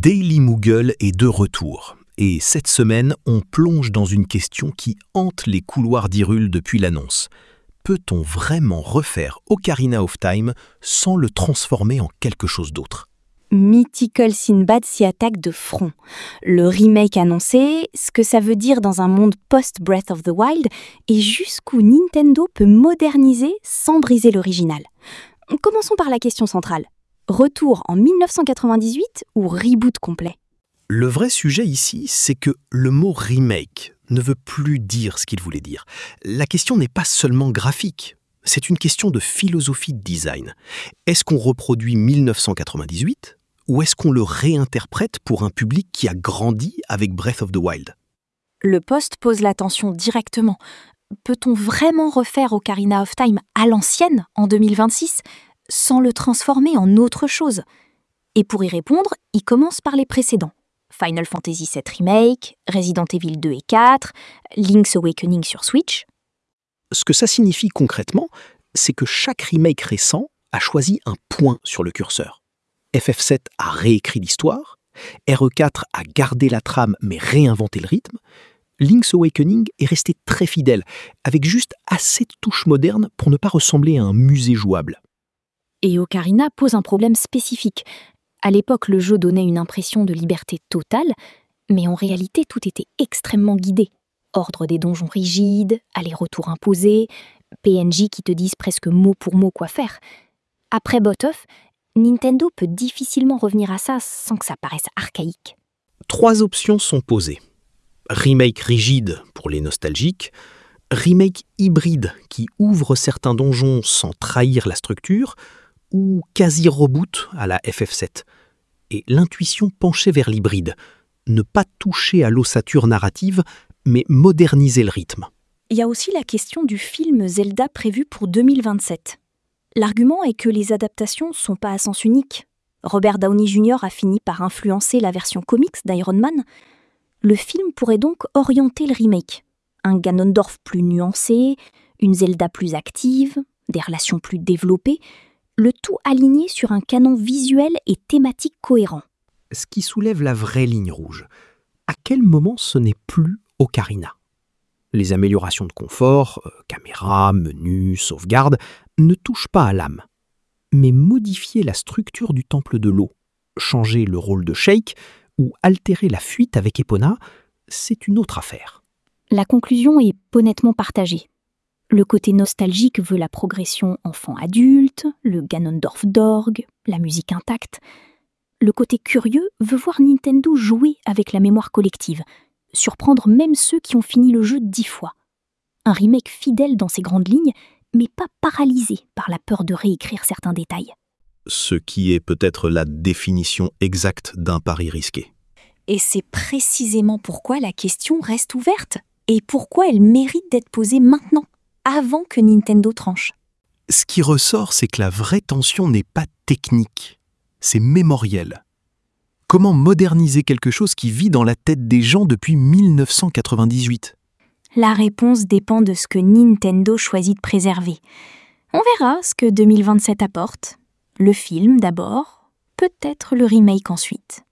Daily Moogle est de retour. Et cette semaine, on plonge dans une question qui hante les couloirs d'Hyrule depuis l'annonce. Peut-on vraiment refaire Ocarina of Time sans le transformer en quelque chose d'autre ? Mythical Sinbad s'y attaque de front. Le remake annoncé, ce que ça veut dire dans un monde post-Breath of the Wild, et jusqu'où Nintendo peut moderniser sans briser l'original. Commençons par la question centrale. Retour en 1998 ou reboot complet ? Le vrai sujet ici, c'est que le mot remake ne veut plus dire ce qu'il voulait dire. La question n'est pas seulement graphique, c'est une question de philosophie de design. Est-ce qu'on reproduit 1998 ou est-ce qu'on le réinterprète pour un public qui a grandi avec Breath of the Wild ? Le post pose l'attention directement. Peut-on vraiment refaire Ocarina of Time à l'ancienne, en 2026, sans le transformer en autre chose ? Et pour y répondre, il commence par les précédents. Final Fantasy VII Remake, Resident Evil 2 et 4, Link's Awakening sur Switch. Ce que ça signifie concrètement, c'est que chaque remake récent a choisi un point sur le curseur. FF7 a réécrit l'histoire, RE4 a gardé la trame mais réinventé le rythme, Link's Awakening est resté très fidèle, avec juste assez de touches modernes pour ne pas ressembler à un musée jouable. Et Ocarina pose un problème spécifique. À l'époque, le jeu donnait une impression de liberté totale, mais en réalité, tout était extrêmement guidé. Ordre des donjons rigides, allers-retours imposés, PNJ qui te disent presque mot pour mot quoi faire. Après Bot-Off, Nintendo peut difficilement revenir à ça sans que ça paraisse archaïque. 3 options sont posées. Remake rigide pour les nostalgiques, remake hybride qui ouvre certains donjons sans trahir la structure, ou quasi-reboot à la FF7. Et l'intuition penchait vers l'hybride. Ne pas toucher à l'ossature narrative, mais moderniser le rythme. Il y a aussi la question du film Zelda prévu pour 2027. L'argument est que les adaptations sont pas à sens unique. Robert Downey Jr. a fini par influencer la version comics d'Iron Man. Le film pourrait donc orienter le remake. Un Ganondorf plus nuancé, une Zelda plus active, des relations plus développées, le tout aligné sur un canon visuel et thématique cohérent. Ce qui soulève la vraie ligne rouge. À quel moment ce n'est plus Ocarina ? Les améliorations de confort, caméra, menu, sauvegarde, ne touchent pas à l'âme. Mais modifier la structure du temple de l'eau, changer le rôle de Sheik ou altérer la fuite avec Epona, c'est une autre affaire. La conclusion est honnêtement partagée. Le côté nostalgique veut la progression enfant-adulte, le Ganondorf d'orgue, la musique intacte. Le côté curieux veut voir Nintendo jouer avec la mémoire collective, surprendre même ceux qui ont fini le jeu 10 fois. Un remake fidèle dans ses grandes lignes, mais pas paralysé par la peur de réécrire certains détails. Ce qui est peut-être la définition exacte d'un pari risqué. Et c'est précisément pourquoi la question reste ouverte, et pourquoi elle mérite d'être posée maintenant, avant que Nintendo tranche. Ce qui ressort, c'est que la vraie tension n'est pas technique, c'est mémoriel. Comment moderniser quelque chose qui vit dans la tête des gens depuis 1998 ? La réponse dépend de ce que Nintendo choisit de préserver. On verra ce que 2027 apporte. Le film d'abord, peut-être le remake ensuite.